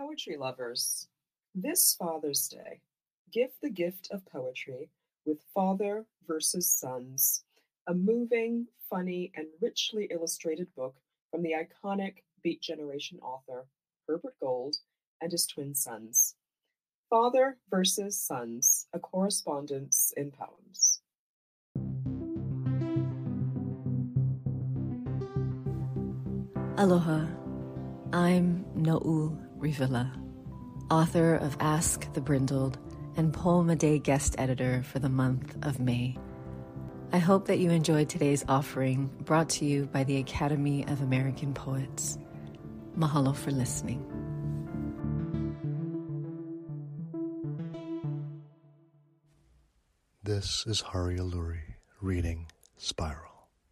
Poetry lovers, this Father's Day, give the gift of poetry with Father versus Sons, a moving, funny, and richly illustrated book from the iconic Beat Generation author Herbert Gold and his twin sons. Father versus Sons, a correspondence in poems. Aloha, I'm No'u Rivilla, author of Ask the Brindled and Poem a Day guest editor for the month of May. I hope that you enjoyed today's offering brought to you by the Academy of American Poets. Mahalo for listening. This is Hari Alluri reading Spiral.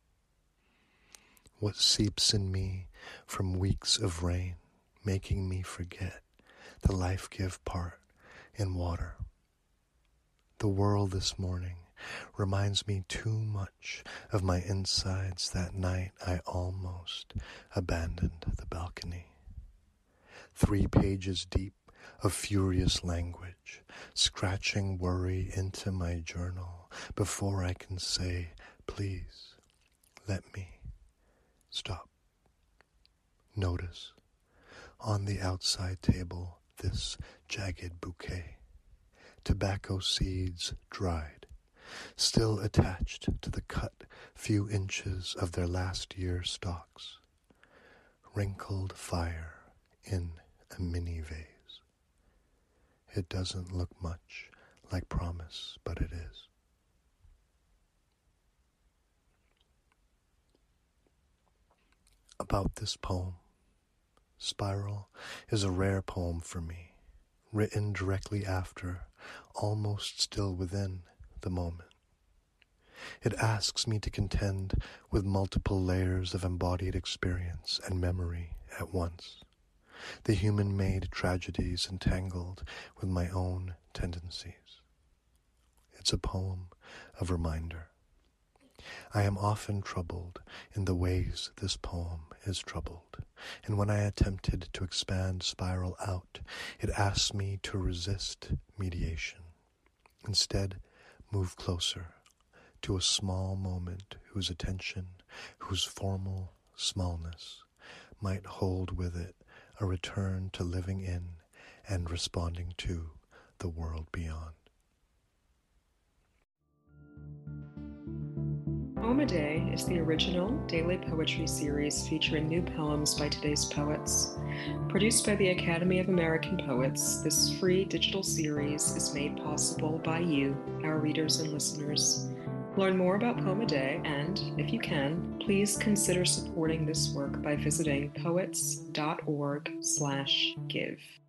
What seeps in me from weeks of rain, making me forget the life-give part in water. The world this morning reminds me too much of my insides that night I almost abandoned the balcony. 3 pages deep of furious language, scratching worry into my journal before I can say, please, let me. Stop. Notice. On the outside table, this jagged bouquet. Tobacco seeds dried, still attached to the cut few inches of their last year stalks. Wrinkled fire in a mini vase. It doesn't look much like promise, but it is. About this poem. Spiral is a rare poem for me, written directly after, almost still within, the moment. It asks me to contend with multiple layers of embodied experience and memory at once, the human-made tragedies entangled with my own tendencies. It's a poem of reminder. I am often troubled in the ways this poem is troubled, and when I attempted to expand Spiral out, it asked me to resist mediation. Instead, move closer to a small moment whose attention, whose formal smallness, might hold with it a return to living in and responding to the world beyond. Poem a Day is the original daily poetry series featuring new poems by today's poets. Produced by the Academy of American Poets, this free digital series is made possible by you, our readers and listeners. Learn more about Poem a Day and, if you can, please consider supporting this work by visiting poets.org/give.